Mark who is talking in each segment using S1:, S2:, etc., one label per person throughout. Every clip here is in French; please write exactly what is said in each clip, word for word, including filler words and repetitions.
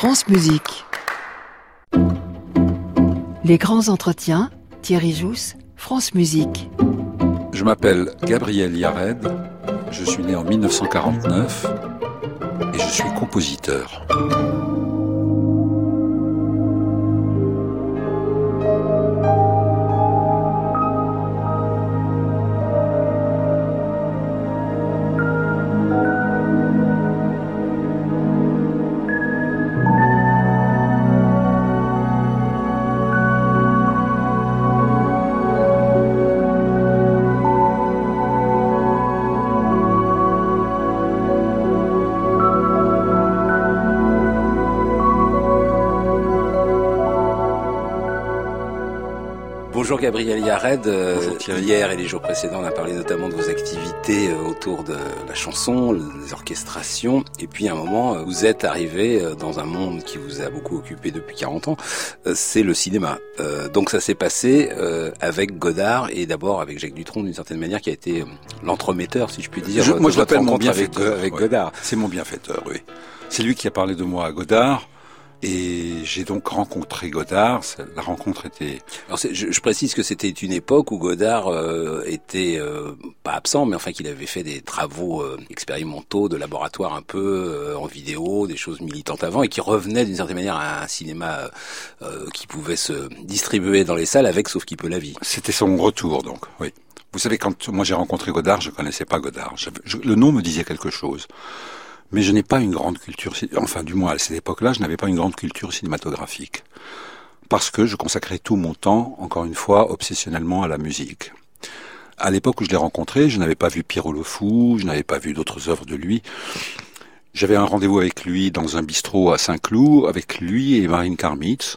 S1: France Musique. Les grands entretiens, Thierry Jousse, France Musique.
S2: Je m'appelle Gabriel Yared, je suis né en mille neuf cent quarante-neuf et je suis compositeur.
S3: Bonjour Gabriel Yared. Euh,
S2: Bonjour
S3: hier et les jours précédents, on a parlé notamment de vos activités euh, autour de la chanson, les orchestrations. Et puis à un moment, euh, vous êtes arrivé euh, dans un monde qui vous a beaucoup occupé depuis quarante ans, euh, c'est le cinéma. Euh, donc ça s'est passé euh, avec Godard et d'abord avec Jacques Dutronc d'une certaine manière qui a été euh, l'entremetteur, si je puis dire.
S2: Je, moi je l'appelle mon
S3: bienfaiteur avec, avec
S2: ouais.
S3: Godard.
S2: C'est mon bienfaiteur, oui. C'est lui qui a parlé de moi à Godard. Et j'ai donc rencontré Godard. La rencontre était...
S3: Alors je, je précise que c'était une époque où Godard euh, était euh, pas absent, mais enfin qu'il avait fait des travaux euh, expérimentaux de laboratoire un peu euh, en vidéo, des choses militantes avant, et qui revenait d'une certaine manière à un cinéma euh, qui pouvait se distribuer dans les salles avec Sauf qui peut la vie.
S2: C'était son retour, donc, oui. Vous savez, quand moi j'ai rencontré Godard, je connaissais pas Godard. Je, je, le nom me disait quelque chose. Mais je n'ai pas une grande culture, enfin du moins à cette époque-là, je n'avais pas une grande culture cinématographique. Parce que je consacrais tout mon temps, encore une fois, obsessionnellement à la musique. À l'époque où je l'ai rencontré, je n'avais pas vu Pierrot le Fou, je n'avais pas vu d'autres œuvres de lui. J'avais un rendez-vous avec lui dans un bistrot à Saint-Cloud, avec lui et Marine Karmitz.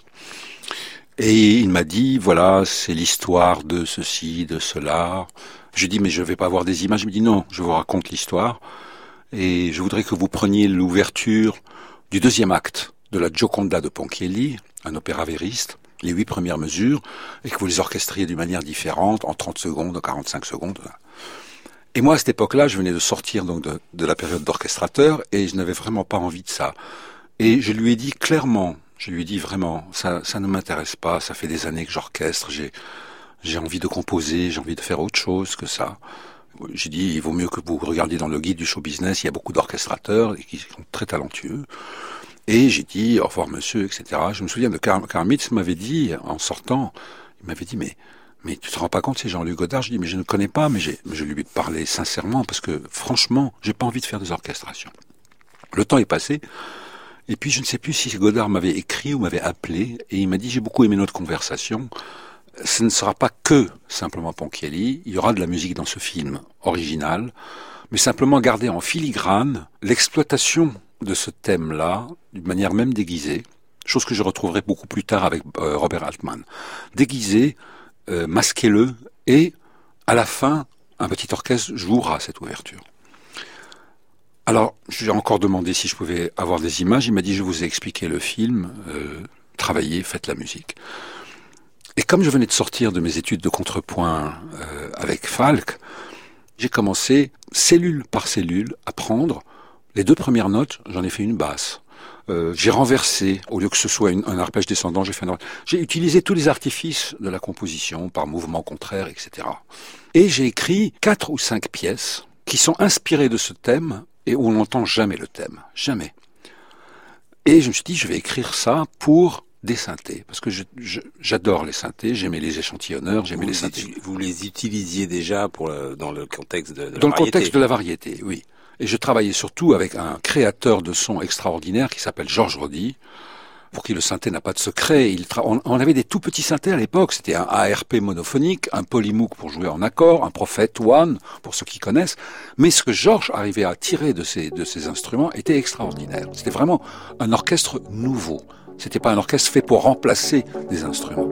S2: Et il m'a dit, voilà, c'est l'histoire de ceci, de cela. Je lui ai dit, mais je ne vais pas voir des images. Il me dit, non, je vous raconte l'histoire. Et je voudrais que vous preniez l'ouverture du deuxième acte de la Gioconda de Ponchielli, un opéra vériste, les huit premières mesures, et que vous les orchestriez d'une manière différente, en trente secondes, en quarante-cinq secondes. Et moi, à cette époque-là, je venais de sortir donc de, de la période d'orchestrateur, et je n'avais vraiment pas envie de ça. Et je lui ai dit clairement, je lui ai dit vraiment, ça, ça ne m'intéresse pas, ça fait des années que j'orchestre, j'ai, j'ai envie de composer, j'ai envie de faire autre chose que ça. J'ai dit, il vaut mieux que vous regardiez dans le guide du show business, il y a beaucoup d'orchestrateurs qui sont très talentueux. Et j'ai dit, au revoir monsieur, et cetera. Je me souviens de Car- Karmitz m'avait dit, en sortant, il m'avait dit, mais, mais tu te rends pas compte, c'est Jean-Luc Godard? Je dis, mais je ne connais pas, mais j'ai, je lui ai parlé sincèrement, parce que, franchement, j'ai pas envie de faire des orchestrations. Le temps est passé, et puis je ne sais plus si Godard m'avait écrit ou m'avait appelé, et il m'a dit, j'ai beaucoup aimé notre conversation. Ce ne sera pas que simplement Ponchielli, il y aura de la musique dans ce film original, mais simplement garder en filigrane l'exploitation de ce thème-là, d'une manière même déguisée, chose que je retrouverai beaucoup plus tard avec euh, Robert Altman. Déguisé, euh, masquez-le, et à la fin, un petit orchestre jouera cette ouverture. Alors, je lui ai encore demandé si je pouvais avoir des images, il m'a dit, je vous ai expliqué le film, euh, travaillez, faites la musique. Et comme je venais de sortir de mes études de contrepoint euh, avec Falk, j'ai commencé, cellule par cellule, à prendre les deux premières notes, j'en ai fait une basse. Euh, j'ai renversé, au lieu que ce soit une, un arpège descendant, j'ai fait un... J'ai utilisé tous les artifices de la composition, par mouvement contraire, et cetera. Et j'ai écrit quatre ou cinq pièces qui sont inspirées de ce thème et où on n'entend jamais le thème. Jamais. Et je me suis dit, je vais écrire ça pour... des synthés, parce que je, je, j'adore les synthés, j'aimais les échantillonneurs, j'aimais
S3: vous
S2: les synthés.
S3: Vous les utilisiez déjà pour le, dans le contexte de, de la
S2: Dans
S3: variété.
S2: le contexte de la variété, oui. Et je travaillais surtout avec un créateur de sons extraordinaire qui s'appelle Georges Rodi, pour qui le synthé n'a pas de secret. Il tra... on, on avait des tout petits synthés à l'époque, c'était un A R P monophonique, un Polymoog pour jouer en accord, un Prophet One, pour ceux qui connaissent. Mais ce que Georges arrivait à tirer de ces, de ces instruments était extraordinaire. C'était vraiment un orchestre nouveau. C'était pas un orchestre fait pour remplacer des instruments.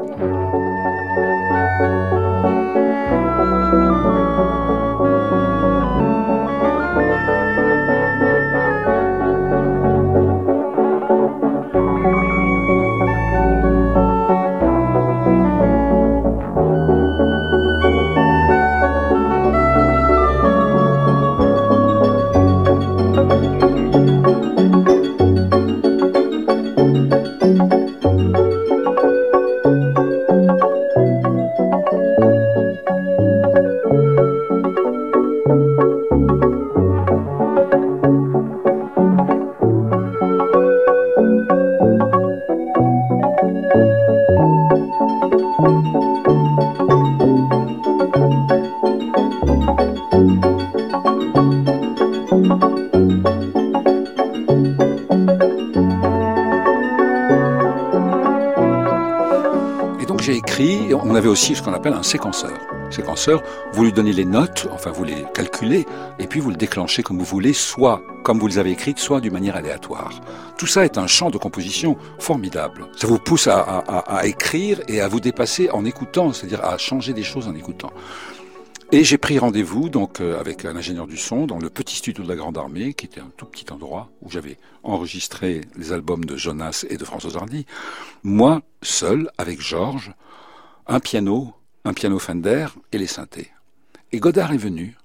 S2: j'ai écrit, on avait aussi ce qu'on appelle un séquenceur. Séquenceur, vous lui donnez les notes, enfin vous les calculez, et puis vous le déclenchez comme vous voulez, soit comme vous les avez écrites, soit d'une manière aléatoire. Tout ça est un champ de composition formidable. Ça vous pousse à, à, à écrire et à vous dépasser en écoutant, c'est-à-dire à changer des choses en écoutant. Et j'ai pris rendez-vous donc euh, avec un ingénieur du son dans le petit studio de la Grande Armée, qui était un tout petit endroit où j'avais enregistré les albums de Jonas et de François Hardy. Moi, seul, avec Georges, un piano, un piano Fender et les synthés. Et Godard est venu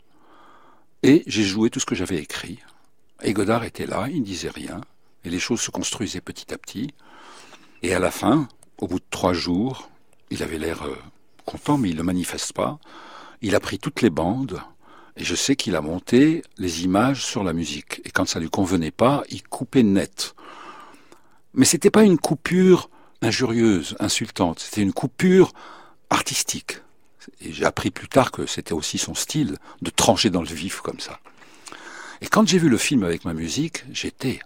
S2: et j'ai joué tout ce que j'avais écrit. Et Godard était là, il ne disait rien et les choses se construisaient petit à petit. Et à la fin, au bout de trois jours, il avait l'air euh, content, mais il ne le manifeste pas. Il a pris toutes les bandes, et je sais qu'il a monté les images sur la musique. Et quand ça lui convenait pas, il coupait net. Mais c'était pas une coupure injurieuse, insultante. C'était une coupure artistique. Et j'ai appris plus tard que c'était aussi son style, de trancher dans le vif comme ça. Et quand j'ai vu le film avec ma musique, j'étais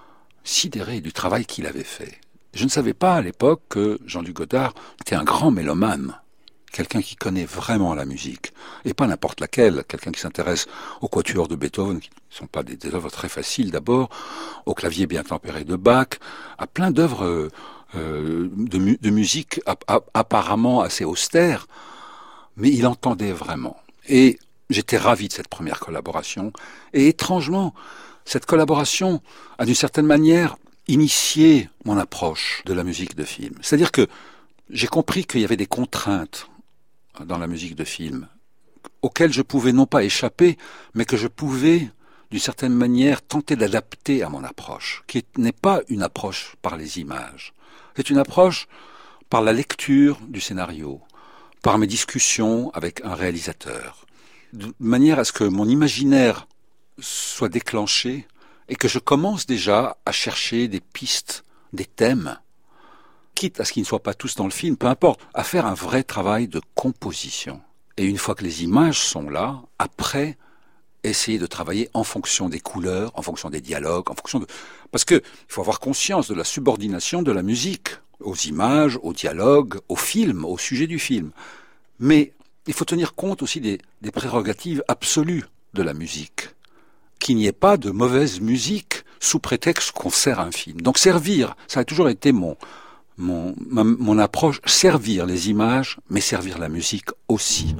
S2: sidéré du travail qu'il avait fait. Je ne savais pas à l'époque que Jean-Luc Godard était un grand mélomane. Quelqu'un qui connaît vraiment la musique, et pas n'importe laquelle, quelqu'un qui s'intéresse aux quatuors de Beethoven, qui ne sont pas des, des œuvres très faciles d'abord, au clavier bien tempéré de Bach, à plein d'œuvres euh, euh, de, mu- de musique ap- ap- apparemment assez austères, mais il entendait vraiment. Et j'étais ravi de cette première collaboration, et étrangement, cette collaboration a d'une certaine manière initié mon approche de la musique de film. C'est-à-dire que j'ai compris qu'il y avait des contraintes dans la musique de film, auxquelles je pouvais non pas échapper, mais que je pouvais, d'une certaine manière, tenter d'adapter à mon approche, qui n'est pas une approche par les images. C'est une approche par la lecture du scénario, par mes discussions avec un réalisateur, de manière à ce que mon imaginaire soit déclenché et que je commence déjà à chercher des pistes, des thèmes, quitte à ce qu'ils ne soient pas tous dans le film, peu importe, à faire un vrai travail de composition. Et une fois que les images sont là, après, essayer de travailler en fonction des couleurs, en fonction des dialogues, en fonction de... Parce que il faut avoir conscience de la subordination de la musique aux images, aux dialogues, au film, au sujet du film. Mais il faut tenir compte aussi des, des prérogatives absolues de la musique. Qu'il n'y ait pas de mauvaise musique sous prétexte qu'on sert un film. Donc servir, ça a toujours été mon... Mon, ma, mon approche, servir les images, mais servir la musique aussi.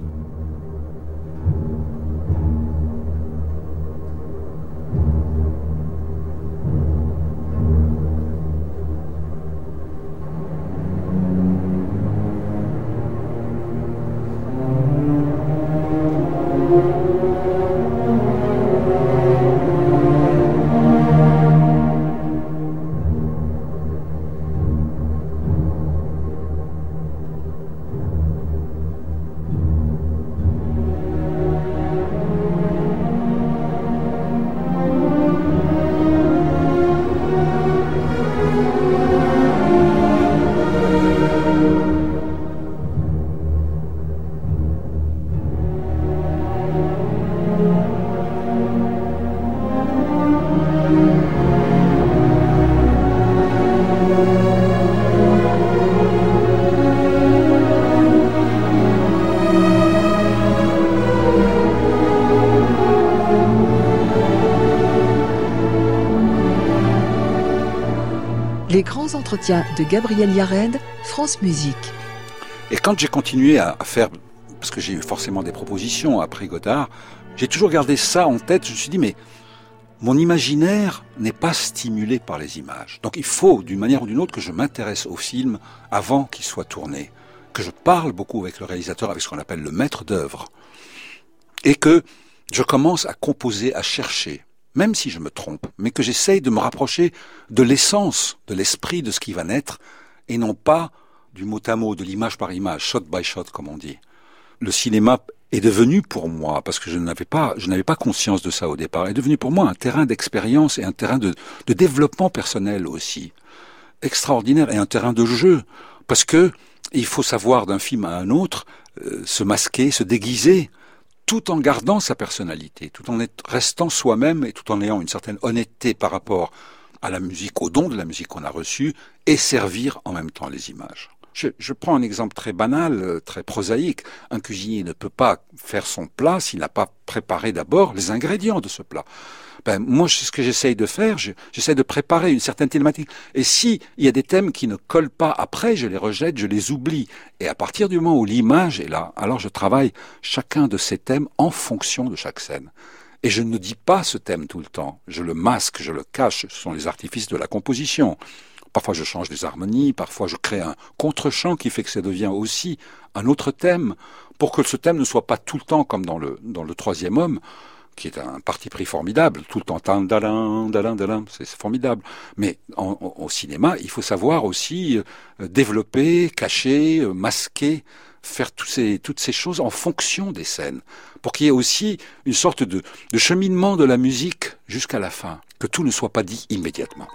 S1: Les grands entretiens de Gabriel Yared, France Musique.
S2: Et quand j'ai continué à faire, parce que j'ai eu forcément des propositions après Godard, j'ai toujours gardé ça en tête. Je me suis dit, mais mon imaginaire n'est pas stimulé par les images. Donc il faut, d'une manière ou d'une autre, que je m'intéresse au film avant qu'il soit tourné, que je parle beaucoup avec le réalisateur, avec ce qu'on appelle le maître d'œuvre, et que je commence à composer, à chercher, même si je me trompe, mais que j'essaye de me rapprocher de l'essence, de l'esprit de ce qui va naître, et non pas du mot à mot, de l'image par image, shot by shot, comme on dit. Le cinéma est devenu pour moi, parce que je n'avais pas, je n'avais pas conscience de ça au départ, est devenu pour moi un terrain d'expérience et un terrain de, de développement personnel aussi, extraordinaire, et un terrain de jeu, parce que il faut savoir d'un film à un autre euh, se masquer, se déguiser, tout en gardant sa personnalité, tout en restant soi-même et tout en ayant une certaine honnêteté par rapport à la musique, au don de la musique qu'on a reçu, et servir en même temps les images. Je, je prends un exemple très banal, très prosaïque. Un cuisinier ne peut pas faire son plat s'il n'a pas préparé d'abord les ingrédients de ce plat. Ben, moi, c'est ce que j'essaye de faire. Je, j'essaie de préparer une certaine thématique. Et si il y a des thèmes qui ne collent pas après, je les rejette, je les oublie. Et à partir du moment où l'image est là, alors je travaille chacun de ces thèmes en fonction de chaque scène. Et je ne dis pas ce thème tout le temps. Je le masque, je le cache. Ce sont les artifices de la composition. Parfois je change les harmonies, parfois je crée un contre-champ qui fait que ça devient aussi un autre thème, pour que ce thème ne soit pas tout le temps comme dans le dans le Troisième Homme, qui est un parti pris formidable, tout le temps tan dalin dalin dalin, c'est formidable. Mais en, en, au cinéma, il faut savoir aussi euh, développer, cacher, euh, masquer, faire tous ces, toutes ces choses en fonction des scènes, pour qu'il y ait aussi une sorte de, de cheminement de la musique jusqu'à la fin, que tout ne soit pas dit immédiatement.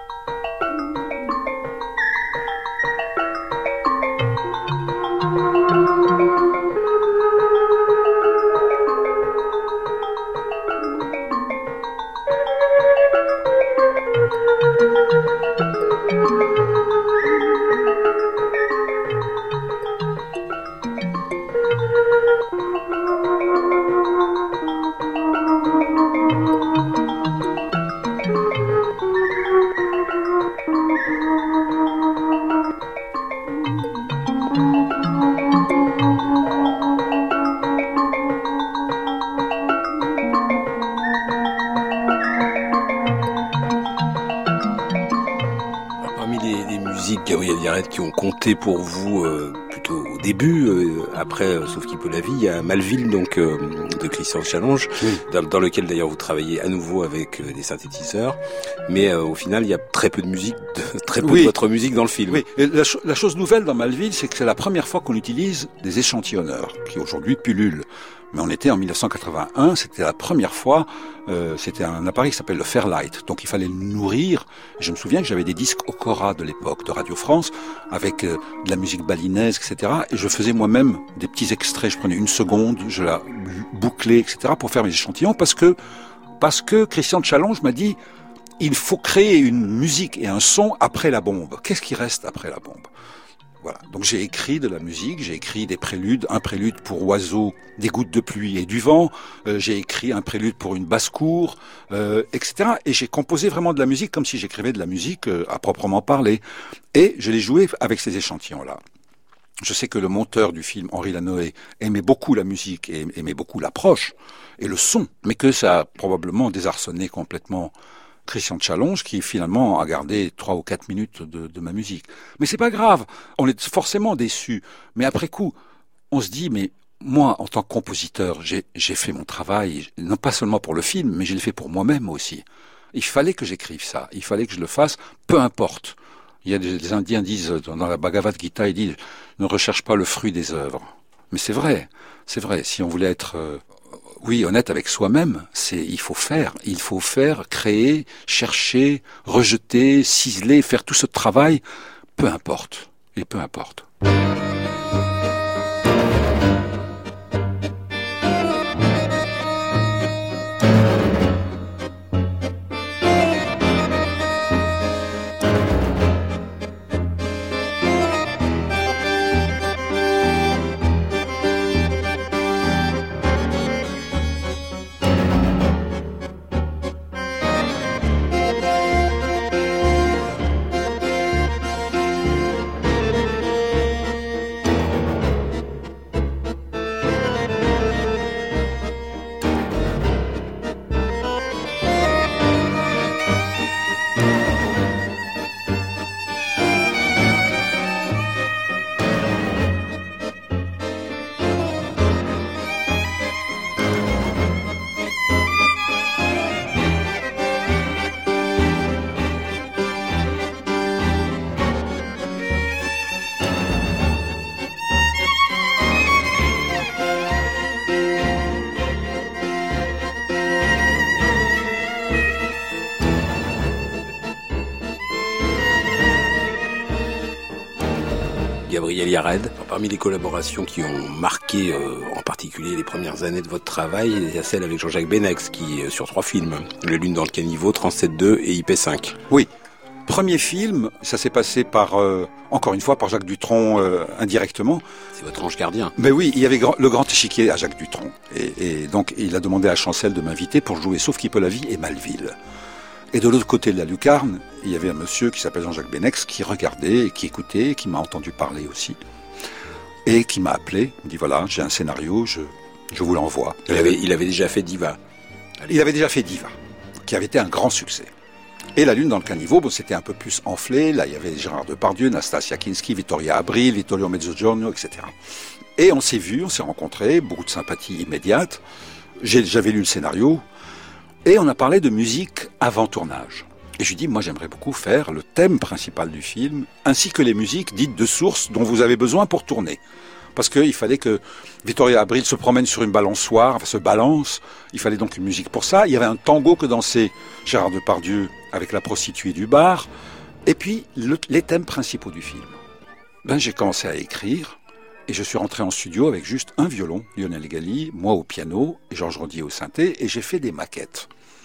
S3: Gabriel Yared, qui ont compté pour vous euh, plutôt au début, euh, après euh, Sauf qui peut la vie, il y a Malville, donc euh, de Christian Challenge, oui. dans, dans lequel d'ailleurs vous travaillez à nouveau avec euh, des synthétiseurs, mais euh, au final il y a très peu de musique, de, très peu oui. de votre musique dans le film.
S2: Oui. Et la, la chose nouvelle dans Malville, c'est que c'est la première fois qu'on utilise des échantillonneurs, qui aujourd'hui pullulent. Mais on était en mille neuf cent quatre-vingt-un, c'était la première fois, euh, c'était un appareil qui s'appelle le Fairlight, donc il fallait le nourrir. Je me souviens que j'avais des disques Okora de l'époque, de Radio France, avec euh, de la musique balinaise, et cetera. Et je faisais moi-même des petits extraits, je prenais une seconde, je la bouclais, et cetera, pour faire mes échantillons, parce que, parce que Christian Challenge m'a dit, il faut créer une musique et un son après la bombe. Qu'est-ce qui reste après la bombe ? Voilà. Donc j'ai écrit de la musique, j'ai écrit des préludes, un prélude pour oiseaux, des gouttes de pluie et du vent, euh, j'ai écrit un prélude pour une basse-cour, euh, et cetera. Et j'ai composé vraiment de la musique comme si j'écrivais de la musique euh, à proprement parler. Et je l'ai joué avec ces échantillons-là. Je sais que le monteur du film, Henri Lanoé, aimait beaucoup la musique et aimait beaucoup l'approche et le son, mais que ça a probablement désarçonné complètement Christian Challenge, qui finalement a gardé trois ou quatre minutes de, de ma musique. Mais c'est pas grave, on est forcément déçus. Mais après coup, on se dit, mais moi, en tant que compositeur, j'ai, j'ai fait mon travail, non pas seulement pour le film, mais je l'ai fait pour moi-même aussi. Il fallait que j'écrive ça, il fallait que je le fasse, peu importe. Il y a des, des Indiens disent, dans la Bhagavad Gita, ils disent, ne recherche pas le fruit des œuvres. Mais c'est vrai, c'est vrai, si on voulait être... Euh, Oui, honnête avec soi-même, c'est il faut faire, il faut faire, créer, chercher, rejeter, ciseler, faire tout ce travail, peu importe, et peu importe.
S3: Gabriel Yared, parmi les collaborations qui ont marqué euh, en particulier les premières années de votre travail, il y a celle avec Jean-Jacques Benex qui est sur trois films, Le Lune dans le caniveau, trente-sept deux et I P cinq.
S2: Oui, premier film, ça s'est passé par, euh, encore une fois, par Jacques Dutronc euh, indirectement.
S3: C'est votre ange gardien.
S2: Mais oui, il y avait grand, le grand échiquier à Jacques Dutronc. Et, et donc, il a demandé à Chancel de m'inviter pour jouer Sauf qui peut la vie et Malville. Et de l'autre côté de la lucarne, il y avait un monsieur qui s'appelle Jean-Jacques Benex qui regardait et qui écoutait, et qui m'a entendu parler aussi. Et qui m'a appelé, il me dit voilà, j'ai un scénario, je, je vous l'envoie.
S3: Il avait, il avait déjà fait Diva.
S2: Il avait déjà fait Diva, qui avait été un grand succès. Et La Lune dans le caniveau, bon, c'était un peu plus enflé. Là, il y avait Gérard Depardieu, Nastasia Kinski, Vittoria Abril, Vittorio Mezzogiorno, et cetera. Et on s'est vus, on s'est rencontrés, beaucoup de sympathie immédiate. J'ai, j'avais lu le scénario. Et on a parlé de musique avant tournage. Et je lui ai dit, moi j'aimerais beaucoup faire le thème principal du film, ainsi que les musiques dites de source dont vous avez besoin pour tourner. Parce qu'il fallait que Vittoria Abril se promène sur une balançoire, enfin, se balance. Il fallait donc une musique pour ça. Il y avait un tango que dansait Gérard Depardieu avec la prostituée du bar. Et puis, le, les thèmes principaux du film. Ben, j'ai commencé à écrire. Et je suis rentré en studio avec juste un violon, Lionel Galli, moi au piano, et Georges Rodier au synthé, et j'ai fait des maquettes.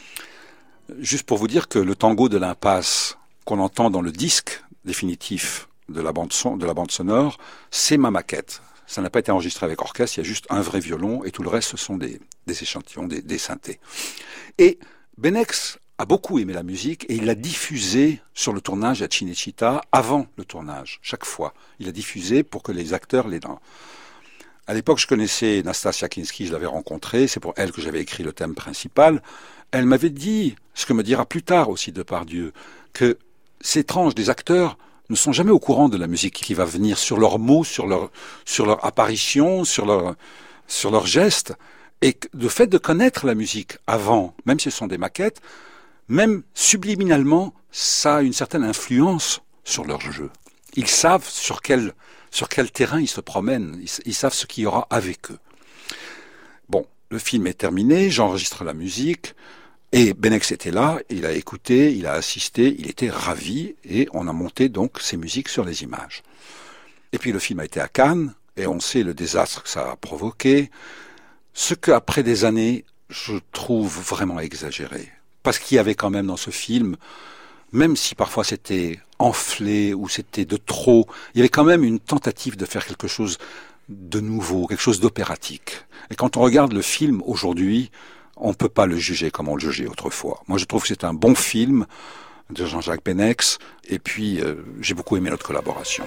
S2: Juste pour vous dire que le tango de l'impasse qu'on entend dans le disque définitif de la bande son, de la bande sonore, c'est ma maquette. Ça n'a pas été enregistré avec orchestre, il y a juste un vrai violon, et tout le reste, ce sont des, des échantillons, des, des synthés. Et Benex a beaucoup aimé la musique, et il l'a diffusée sur le tournage à Cinecittà, avant le tournage, chaque fois. Il a diffusé pour que les acteurs l'aient dans... À l'époque, je connaissais Nastasia Kinski, je l'avais rencontrée, c'est pour elle que j'avais écrit le thème principal. Elle m'avait dit, ce que me dira plus tard aussi Depardieu, que c'est étrange, des acteurs ne sont jamais au courant de la musique qui va venir, sur leurs mots, sur leur, sur leur apparition, sur leur, sur leurs gestes. Et le fait de connaître la musique avant, même si ce sont des maquettes, même subliminalement, ça a une certaine influence sur leur jeu. Ils savent sur quel, sur quel terrain ils se promènent, ils, ils savent ce qu'il y aura avec eux. Bon, le film est terminé, j'enregistre la musique, et Benex était là, il a écouté, il a assisté, il était ravi, et on a monté donc ces musiques sur les images. Et puis le film a été à Cannes, et on sait le désastre que ça a provoqué, ce qu'après des années, je trouve vraiment exagéré. Parce qu'il y avait quand même dans ce film, même si parfois c'était enflé ou c'était de trop, il y avait quand même une tentative de faire quelque chose de nouveau, quelque chose d'opératique. Et quand on regarde le film aujourd'hui, on ne peut pas le juger comme on le jugeait autrefois. Moi, je trouve que c'est un bon film de Jean-Jacques Benex, et puis euh, j'ai beaucoup aimé notre collaboration.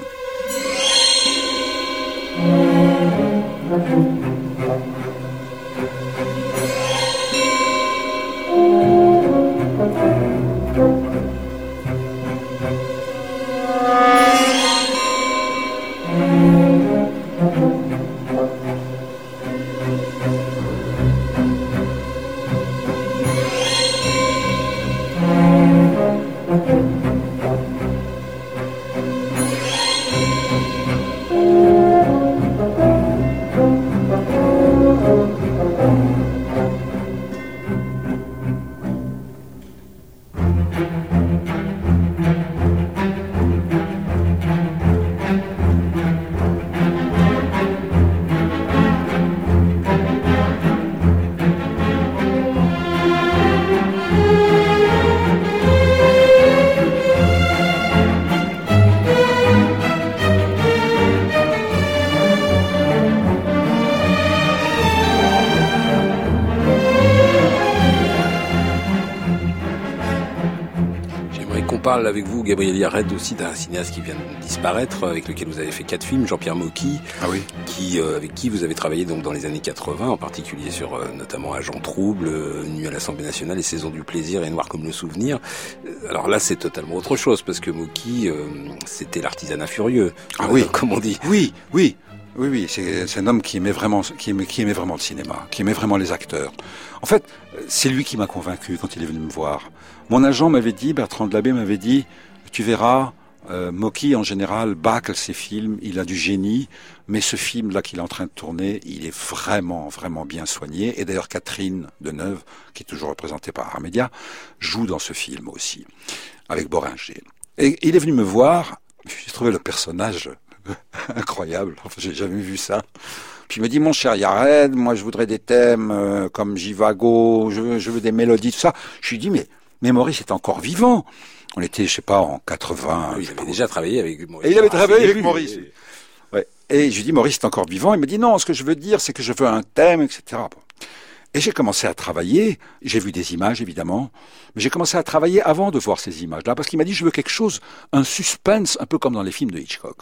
S3: Parle avec vous, Gabriel Yared, aussi d'un cinéaste qui vient de disparaître, avec lequel vous avez fait quatre films, Jean-Pierre Mocky,
S2: ah oui.
S3: qui, euh, avec qui vous avez travaillé donc dans les années quatre-vingts, en particulier sur euh, notamment Agent Trouble, euh, Nuit à l'Assemblée Nationale et Saison du Plaisir et Noir comme le Souvenir. Alors là, c'est totalement autre chose, parce que Mocky, euh, c'était l'artisanat furieux,
S2: ah
S3: euh,
S2: oui.
S3: comme on dit.
S2: Oui, oui. Oui, oui, c'est, c'est un homme qui aimait vraiment, qui aimait, qui aimait vraiment le cinéma, qui aimait vraiment les acteurs. En fait, c'est lui qui m'a convaincu quand il est venu me voir. Mon agent m'avait dit, Bertrand Delabé m'avait dit, tu verras, euh, Mocky en général bâcle ses films, il a du génie, mais ce film-là qu'il est en train de tourner, il est vraiment, vraiment bien soigné. Et d'ailleurs, Catherine Deneuve, qui est toujours représentée par Armédia, joue dans ce film aussi, avec Boringer. Et il est venu me voir, j'ai trouvé le personnage incroyable, enfin, j'ai jamais vu ça. Puis il me dit, mon cher Yared, moi je voudrais des thèmes euh, comme Jivago, je veux, je veux des mélodies, tout ça. Je lui dis, mais mais Maurice est encore vivant. On était, je sais pas, en quatre-vingts.
S3: Oui, il avait déjà travaillé avec Maurice.
S2: Et il avait travaillé avec
S3: début,
S2: Maurice.
S3: et...
S2: Ouais. Et je lui dis, Maurice est encore vivant. Il me dit, non, ce que je veux dire, c'est que je veux un thème, et cetera. Bon. Et j'ai commencé à travailler. J'ai vu des images, évidemment. Mais j'ai commencé à travailler avant de voir ces images-là. Parce qu'il m'a dit, je veux quelque chose, un suspense, un peu comme dans les films de Hitchcock.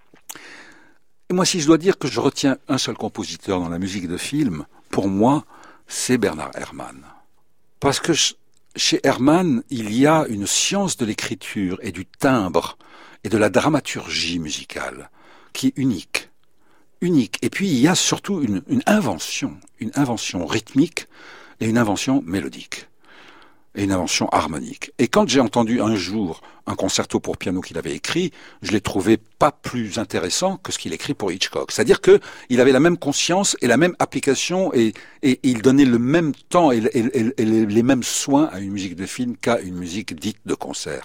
S2: Et moi, si je dois dire que je retiens un seul compositeur dans la musique de film, pour moi, c'est Bernard Herrmann. Parce que chez Herrmann, il y a une science de l'écriture et du timbre et de la dramaturgie musicale qui est unique. Unique. Et puis, il y a surtout une, une invention, une invention rythmique et une invention mélodique. Et une invention harmonique. Et quand j'ai entendu un jour un concerto pour piano qu'il avait écrit, je l'ai trouvé pas plus intéressant que ce qu'il écrit pour Hitchcock. C'est-à-dire que il avait la même conscience et la même application et, et, et il donnait le même temps et, et, et, et les mêmes soins à une musique de film qu'à une musique dite de concert.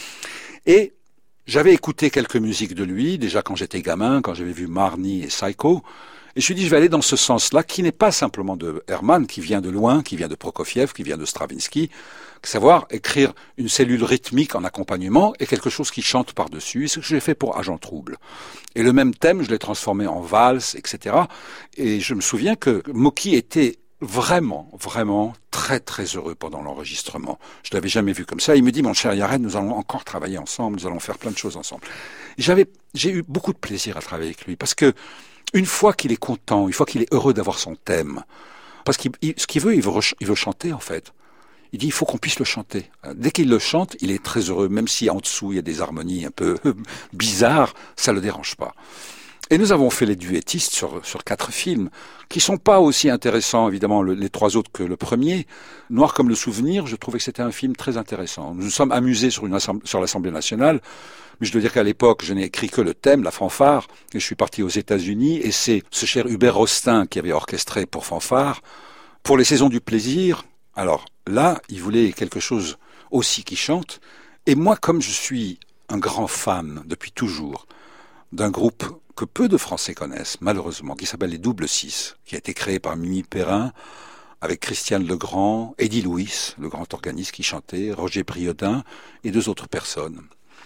S2: Et j'avais écouté quelques musiques de lui, déjà quand j'étais gamin, quand j'avais vu Marnie et Psycho. Et je me suis dit, je vais aller dans ce sens-là, qui n'est pas simplement de Herrmann, qui vient de loin, qui vient de Prokofiev, qui vient de Stravinsky, savoir écrire une cellule rythmique en accompagnement et quelque chose qui chante par-dessus. Et c'est ce que j'ai fait pour Agent Trouble. Et le même thème, je l'ai transformé en valse, et cetera. Et je me souviens que Mocky était vraiment, vraiment très, très heureux pendant l'enregistrement. Je l'avais jamais vu comme ça. Il me dit, mon cher Yared, nous allons encore travailler ensemble, nous allons faire plein de choses ensemble. J'avais, j'ai eu beaucoup de plaisir à travailler avec lui parce que une fois qu'il est content, une fois qu'il est heureux d'avoir son thème, parce qu'il, il, ce qu'il veut, il veut, il veut chanter en fait. Il dit, il faut qu'on puisse le chanter. Dès qu'il le chante, il est très heureux, même si en dessous il y a des harmonies un peu bizarres, ça le dérange pas. Et nous avons fait les duettistes sur, sur quatre films, qui sont pas aussi intéressants, évidemment, le, les trois autres que le premier. Noir comme le souvenir, je trouvais que c'était un film très intéressant. Nous nous sommes amusés sur, une assemblée, sur l'Assemblée nationale, mais je dois dire qu'à l'époque, je n'ai écrit que le thème, la fanfare, et je suis parti aux États-Unis, et c'est ce cher Hubert Rostin qui avait orchestré pour fanfare. Pour les saisons du plaisir, alors là, il voulait quelque chose aussi qui chante, et moi, comme je suis un grand fan depuis toujours d'un groupe que peu de Français connaissent, malheureusement, qui s'appelle les Double Six, qui a été créé par Mimi Perrin, avec Christiane Legrand, Eddie Louis, le grand organiste qui chantait, Roger Briodin et deux autres personnes.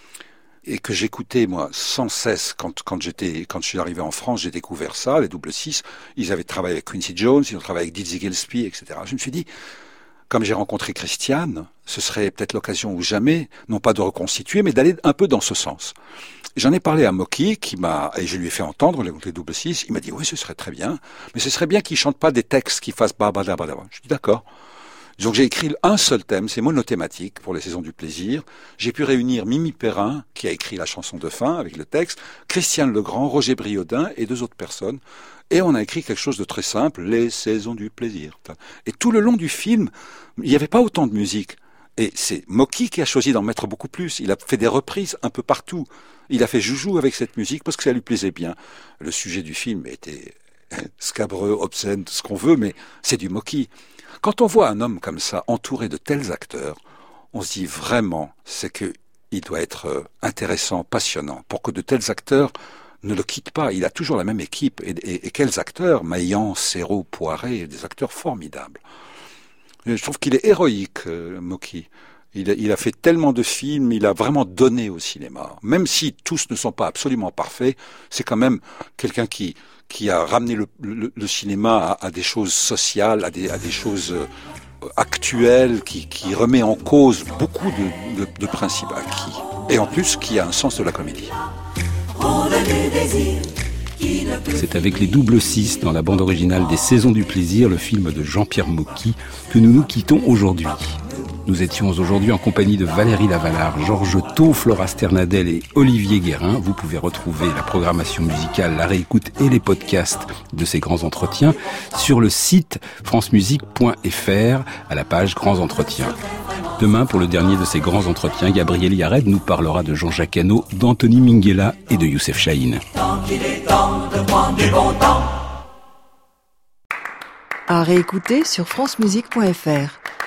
S2: Et que j'écoutais, moi, sans cesse, quand, quand j'étais, quand je suis arrivé en France, j'ai découvert ça, les Double Six. Ils avaient travaillé avec Quincy Jones, ils ont travaillé avec Dizzy Gillespie, et cetera. Je me suis dit, comme j'ai rencontré Christiane, ce serait peut-être l'occasion ou jamais, non pas de reconstituer, mais d'aller un peu dans ce sens. J'en ai parlé à Mocky, qui m'a, et je lui ai fait entendre les, les Double Six. Il m'a dit, oui, ce serait très bien, mais ce serait bien qu'il chante pas des textes qui fassent babadabadaba. Je dis, d'accord. Donc j'ai écrit un seul thème, c'est monothématique pour les saisons du plaisir. J'ai pu réunir Mimi Perrin, qui a écrit la chanson de fin avec le texte, Christiane Legrand, Roger Briodin et deux autres personnes. Et on a écrit quelque chose de très simple, les saisons du plaisir. Et tout le long du film, il n'y avait pas autant de musique. Et c'est Mocky qui a choisi d'en mettre beaucoup plus. Il a fait des reprises un peu partout. Il a fait joujou avec cette musique parce que ça lui plaisait bien. Le sujet du film était scabreux, obscène, tout ce qu'on veut, mais c'est du Mocky. Quand on voit un homme comme ça, entouré de tels acteurs, on se dit vraiment, c'est que il doit être intéressant, passionnant, pour que de tels acteurs ne le quittent pas. Il a toujours la même équipe. Et, et, et quels acteurs, Maillan, Serrault, Poiret, des acteurs formidables. Et je trouve qu'il est héroïque, euh, Mocky. Il a, il a fait tellement de films, il a vraiment donné au cinéma. Même si tous ne sont pas absolument parfaits, c'est quand même quelqu'un qui qui a ramené le, le, le cinéma à, à des choses sociales, à des, à des choses euh, actuelles, qui, qui remet en cause beaucoup de, de, de principes acquis. Et en plus, qui a un sens de la comédie.
S3: C'est avec les Double Six dans la bande originale des Saisons du plaisir, le film de Jean-Pierre Mocky, que nous nous quittons aujourd'hui. Nous étions aujourd'hui en compagnie de Valérie Lavalard, Georges Thau, Flora Sternadel et Olivier Guérin. Vous pouvez retrouver la programmation musicale, la réécoute et les podcasts de ces grands entretiens sur le site francemusique point f r à la page Grands Entretiens. Demain, pour le dernier de ces grands entretiens, Gabriel Yared nous parlera de Jean-Jacques Hano, d'Anthony Minghella et de Youssef Chahine. Tant qu'il est temps de prendre du bon temps.
S1: À réécouter sur francemusique point f r.